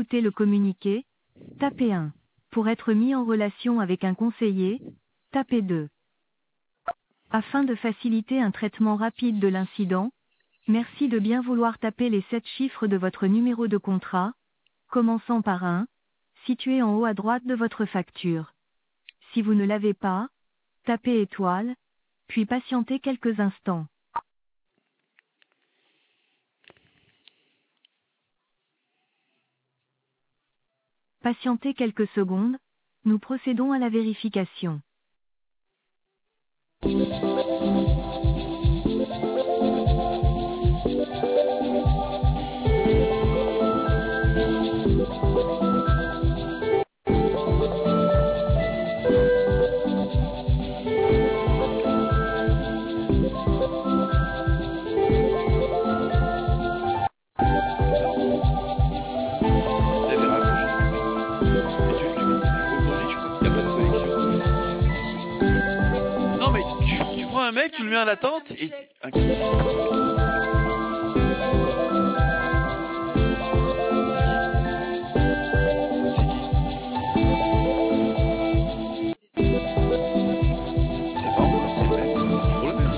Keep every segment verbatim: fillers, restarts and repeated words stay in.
écouter le communiqué, tapez un. Pour être mis en relation avec un conseiller, tapez deux. Afin de faciliter un traitement rapide de l'incident, merci de bien vouloir taper les sept chiffres de votre numéro de contrat, commençant par un, situé en haut à droite de votre facture. Si vous ne l'avez pas, tapez étoile, puis patientez quelques instants. Patientez quelques secondes, nous procédons à la vérification. J'avais raccroché. Et tu, tu, aujourd'hui, tu peux, y a pas de connexion. Non, mais tu, tu prends un mec, tu le mets en attente et. Un- C'est qui? C'est pas moi, c'est le même. C'est toujours le même.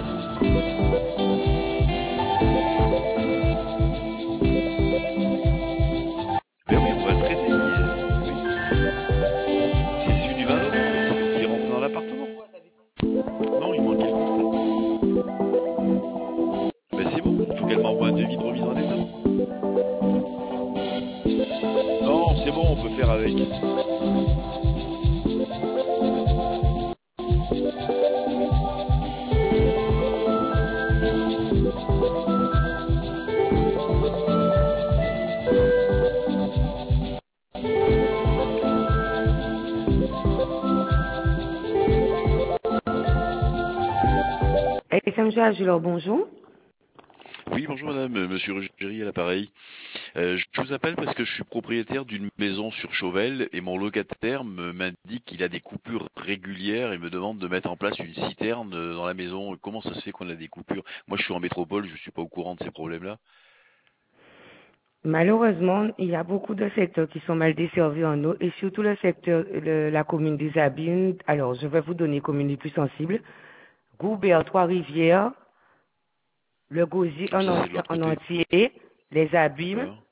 Ben oui, on va le traiter. il- Oui. C'est celui du vingt novembre, c'est celui qui est rentré dans l'appartement. Non, il manquait le contact. Ben c'est bon, il faut qu'elle m'envoie un devis de remise en état. Non, c'est bon, on peut faire avec. S M G Agilor, bonjour. Oui, bonjour madame, euh, monsieur Ruggieri à l'appareil. Euh, je vous appelle parce que je suis propriétaire d'une maison sur Chauvel et mon locataire me m'indique qu'il a des coupures régulières et me demande de mettre en place une citerne euh, dans la maison. Comment ça se fait qu'on a des coupures? Moi, je suis en métropole, je suis pas au courant de ces problèmes-là. Malheureusement, il y a beaucoup de secteurs qui sont mal desservis en eau et surtout le secteur, le- la commune des Abîmes. Alors, je vais vous donner les communes les plus sensibles. Goubert, Trois-Rivières, le Gosier Ah, en, ça, en- c'est de l'autre en côté. entier, les Abîmes, D'accord.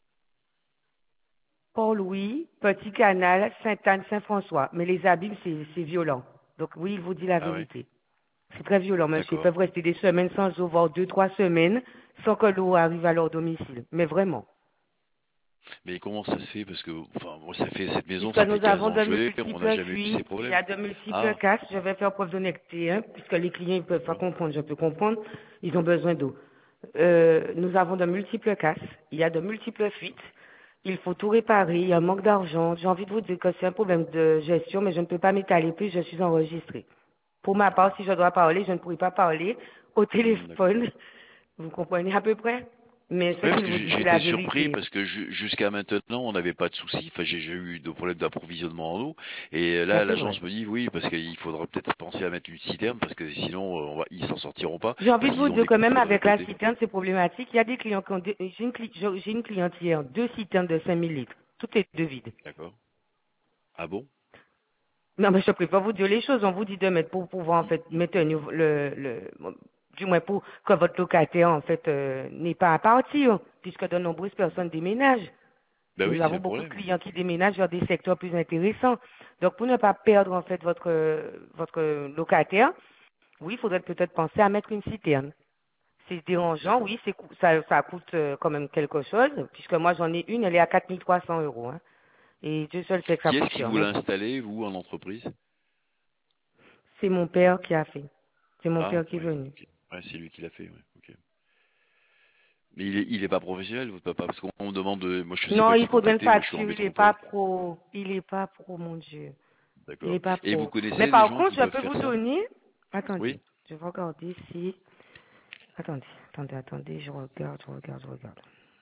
Port-Louis, Petit Canal, Sainte-Anne, Saint-François. Mais les Abîmes, c'est c'est violent. Donc oui, il vous dit la Ah ouais? vérité. C'est très violent, monsieur. Ils D'accord. peuvent rester des semaines sans eau, voire deux, trois semaines, sans que l'eau arrive à leur domicile. Mais vraiment. Mais comment ça se fait? Parce que, enfin, moi, ça fait, cette maison, Puisque ça fait nous quinze avons ans que de je l'ai, on n'a multiples jamais eu ces fuites, il y problèmes. a de multiples Ah, casses, je vais faire preuve d'honnêteté, hein, puisque les clients ne peuvent pas d'accord. comprendre, je peux comprendre, ils ont besoin d'eau. Euh, nous avons de multiples casses, il y a de multiples fuites, il faut tout réparer, il y a un manque d'argent. J'ai envie de vous dire que c'est un problème de gestion, mais je ne peux pas m'étaler plus, je suis enregistrée. Pour ma part, D'accord. si je dois parler, je ne pourrai pas parler au Hmm, d'accord. téléphone. Vous comprenez à peu près? Mais ce Oui, parce qu'il que vous j'ai dit, j'ai c'est été la surpris vérité. parce que ju- jusqu'à maintenant, on n'avait pas de soucis. Enfin, j'ai j'ai eu de problèmes d'approvisionnement en eau. Et Ça, là, c'est vrai. l'agence me dit oui, parce qu'il faudra peut-être penser à mettre une citerne parce que sinon, euh, on va, ils s'en sortiront pas J'ai envie parce de vous qu'ils ont dire des que même coupures d'un avec la côté. citerne, c'est problématique. Il y a des clients qui ont... deux- J'ai une, cli- j'ai j'ai une cliente hier, deux citernes de cinq mille litres, toutes les deux vides. D'accord. Ah bon? Non, mais je ne peux pas vous dire les choses. On vous dit de mettre pour pouvoir, en fait, mettre un nouveau- le, le, bon, du moins pour que votre locataire, en fait, euh, n'ait pas à partir, puisque de nombreuses personnes déménagent. Ben Nous oui, c'est avons le beaucoup de problème. clients qui déménagent vers des secteurs plus intéressants. Donc, pour ne pas perdre, en fait, votre, votre locataire, oui, il faudrait peut-être penser à mettre une citerne. C'est Hmm, dérangeant, d'accord. oui, c'est cou- ça, ça coûte euh, quand même quelque chose, puisque moi j'en ai une, elle est à quatre mille trois cents euros. Hein. Et Dieu seul sait que ça Qui coûte est-ce qui cher. vous Mais l'a installé, vous, en entreprise? c'est mon père qui a fait. C'est mon Ah, père qui est oui. venu. Ok. Ouais, c'est lui qui l'a fait. Ouais. Ok. Mais il est, il est pas professionnel, votre papa, parce qu'on me demande, de- moi je sais Non, pas il qui faudrait une contacter. Moi, je suis en facture, il n'est pas métropole. pro. Il n'est pas pro, mon Dieu. Il D'accord. n'est pas Et vous pro. Mais connaissez des par gens contre, qui je peuvent peux faire vous ça? donner. Attendez, Oui. je vais regarder si. Attendez, attendez, attendez, je regarde, je regarde, je regarde.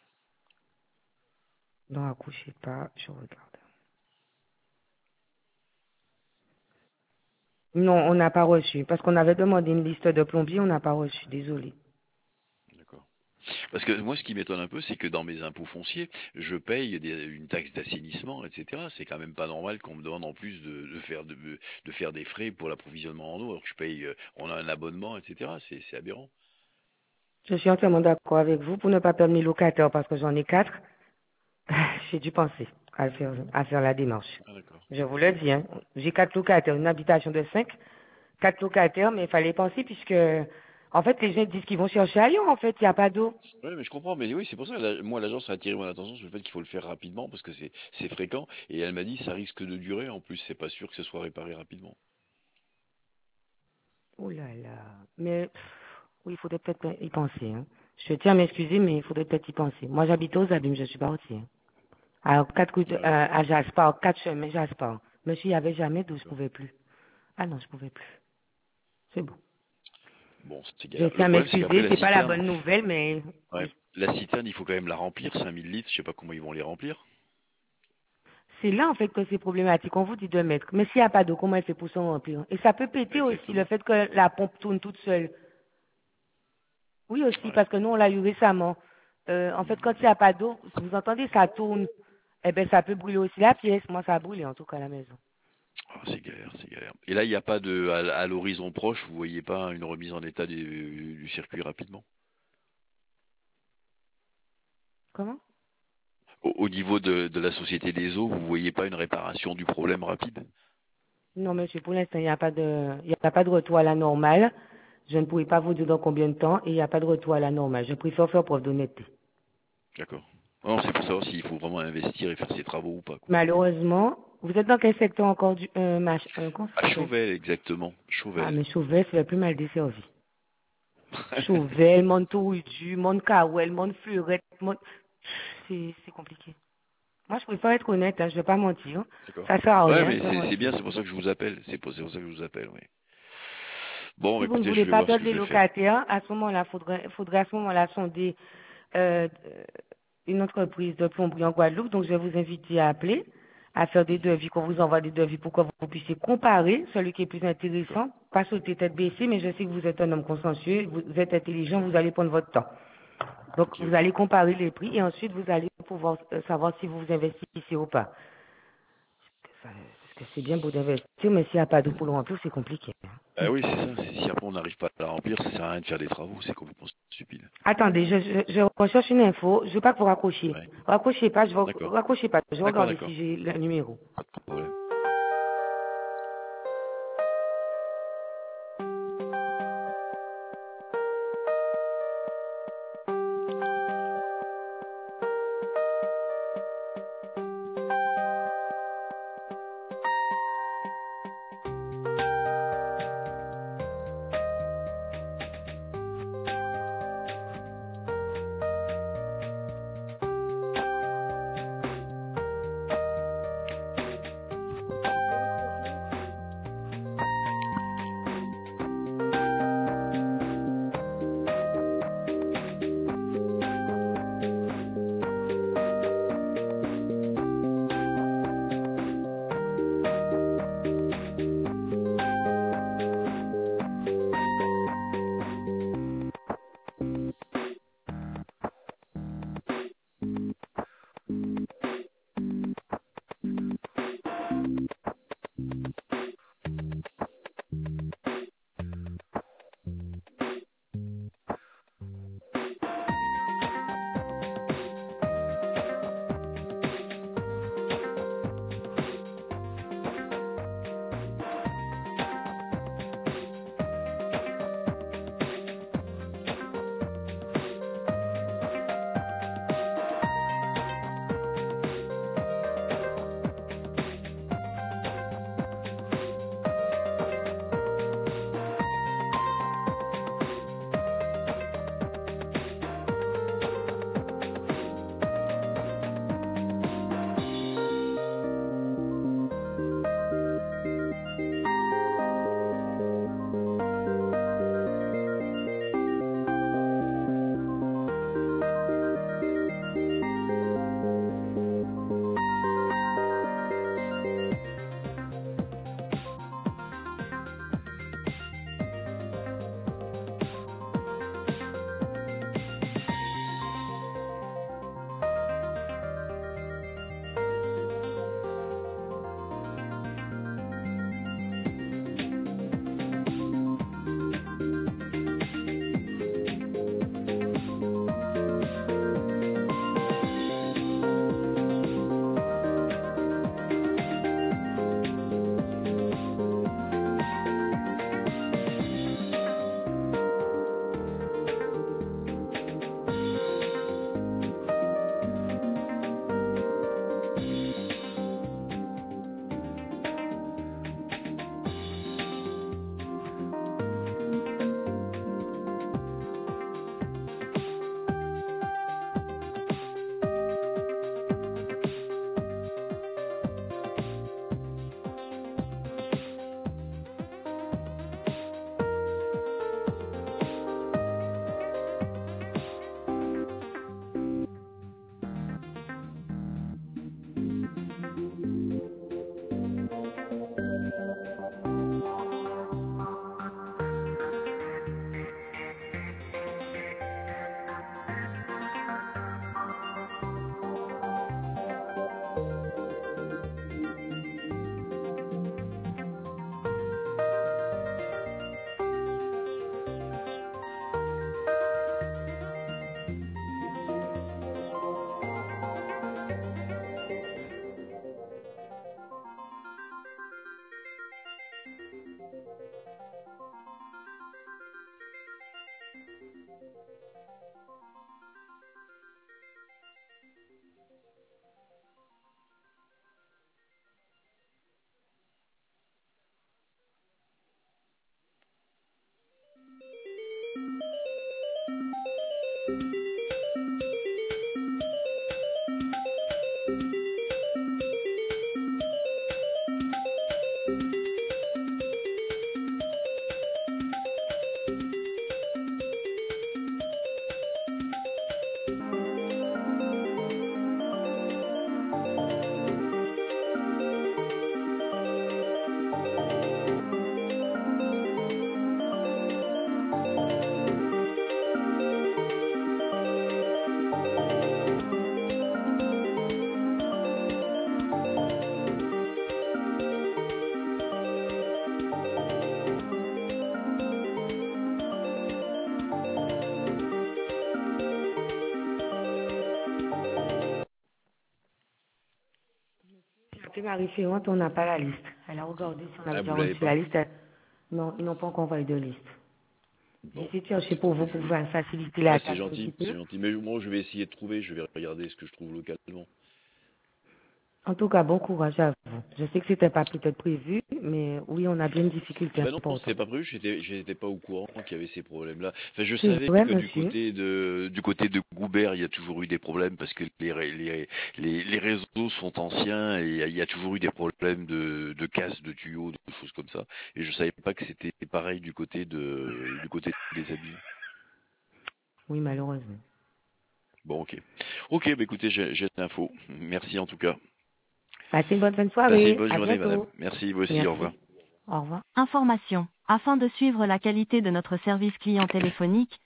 Non, accouchez pas, je regarde. Non, on n'a pas reçu, parce qu'on avait demandé une liste de plombiers, on n'a pas reçu, désolé. D'accord. Parce que moi, ce qui m'étonne un peu, c'est que dans mes impôts fonciers, je paye des- une taxe d'assainissement, et cetera. C'est quand même pas normal qu'on me demande en plus de, de faire de, de faire des frais pour l'approvisionnement en eau, alors que je paye, euh, on a un abonnement, et cetera. C'est c'est aberrant. Je suis entièrement d'accord avec vous pour ne pas perdre mes locataires parce que j'en ai quatre. J'ai dû penser à faire, à faire la démarche. Ah d'accord. Je vous le dis, hein. J'ai quatre locataires, une habitation de cinq, quatre locataires, mais il fallait penser puisque, en fait, les gens disent qu'ils vont chercher ailleurs, en fait, il n'y a pas d'eau. Oui, mais je comprends, mais oui, c'est pour ça, la- moi, l'agence a attiré mon attention sur le fait qu'il faut le faire rapidement, parce que c'est c'est fréquent, et elle m'a dit, ça risque de durer, en plus, c'est pas sûr que ce soit réparé rapidement. Oh là là. Mais, pff, oui, il faudrait peut-être y penser, hein. Je tiens à m'excuser, mais il faudrait peut-être y penser. Moi, j'habite aux Abîmes, je suis pas aussi, hein. Alors, quatre routes, euh, Ouais, à Jasper, quatre chemins Jasper. Monsieur, il n'y avait jamais d'eau, je d'accord. pouvais plus. Ah non, je pouvais plus. C'est bon. Bon, c'est Je galère. Le tiens à problème, c'est qu'après, m'excuser, la c'est pas la citerne, bonne nouvelle, mais ouais, oui. la citerne, il faut quand même la remplir, cinq mille litres, je sais pas comment ils vont les remplir. C'est là, en fait, que c'est problématique. On vous dit de mettre. Mais s'il n'y a pas d'eau, comment elle fait pour s'en remplir? Et ça peut péter aussi, le Exactement. fait que la pompe tourne toute seule. Oui, aussi, Ouais. parce que nous, on l'a eu récemment. Euh, en fait, quand il n'y a pas d'eau, vous entendez, ça tourne. Eh ben, ça peut brûler aussi la pièce. Moi, ça a brûlé, en tout cas, à la maison. Ah, c'est galère, c'est galère. Et là, il n'y a pas de, à, à l'horizon proche, vous voyez pas une remise en état du, du circuit rapidement? Comment? Au, au niveau de, de la société des eaux, vous voyez pas une réparation du problème rapide? Non, monsieur, pour l'instant, il n'y a pas de, il n'y a pas de retour à la normale. Je ne pourrais pas vous dire dans combien de temps et il n'y a pas de retour à la normale. Je préfère faire preuve d'honnêteté. D'accord. Non, c'est pour savoir s'il faut vraiment investir et faire ses travaux ou pas, quoi. Malheureusement, vous êtes dans quel secteur encore du, euh, mach, euh, comment ça À s'appelle? Chauvel, exactement. Ah, Chauvel. mais Chauvet, c'est le plus mal desservi. Chauvel, Montouidu, Montcawel, Montfleurette, Mont... C'est, c'est compliqué. Moi, je préfère être honnête, hein, je vais pas mentir. D'accord. Ça sert à Ouais, rien mais de c'est c'est mentir. bien, c'est pour ça que je vous appelle. C'est pour, c'est pour ça que je vous appelle, oui. Bon, Si vous ne écoutez, je voulez vais pas voir ce perdre que les je vais faire. locataires, à ce moment-là, faudrait, faudrait à ce moment-là sonder euh, une entreprise de plomberie en Guadeloupe. Donc, je vais vous inviter à appeler, à faire des devis, qu'on vous envoie des devis pour que vous puissiez comparer celui qui est plus D'accord. intéressant. Pas sauter tête baissée, mais je sais que vous êtes un homme consciencieux, vous êtes intelligent, vous allez prendre votre temps. Donc, Ok, vous ok. allez comparer les prix et ensuite, vous allez pouvoir euh, savoir si vous vous investissez ou pas. Parce que c'est bien beau d'investir, mais s'il n'y a pas d'eau pour le remplir, c'est compliqué. Ah oui, c'est ça. Si après on n'arrive pas à la remplir, ça sert à rien de faire des travaux. C'est complètement stupide. Attendez, je, je, je recherche une info. Je veux pas que vous raccrochiez. Ouais. Raccrochez pas, je vais, D'accord. raccrochez pas. Je vais D'accord, regarder d'accord. si j'ai le numéro. Pas de problème. Ma référente, on n'a pas la liste. Elle a regardé si on a Ah, déjà vous l'avez reçu pas? la liste. Non, ils n'ont pas encore envoyé de liste. Bon, J'essaie de chercher pour vous, je pour vais- pouvoir faciliter la Ah, c'est tâche un petit gentil, peu. c'est gentil. Mais moi, je vais essayer de trouver, je vais regarder ce que je trouve localement. En tout cas, bon courage à vous. Je sais que c'était pas peut-être prévu, mais oui, on a bien une difficulté Bah non, c'était importante. pas prévu, j'étais, j'étais pas au courant qu'il y avait ces problèmes-là. Enfin, je C'est savais vrai, que du monsieur. côté de, du côté de Goubert, il y a toujours eu des problèmes parce que les, ré- les, les, les réseaux sont anciens et il y a, il y a toujours eu des problèmes de, de casse de tuyaux, de choses comme ça. Et je savais pas que c'était pareil du côté de, du côté des abus. Oui, malheureusement. Bon, ok. Ok, bah écoutez, j'ai, j'ai l'info. Merci en tout cas. Passez une bonne fin de Passez une soirée. bonne À journée, madame. bientôt. Merci, vous aussi, au revoir. Merci. Au revoir. Information. Afin de suivre la qualité de notre service client téléphonique,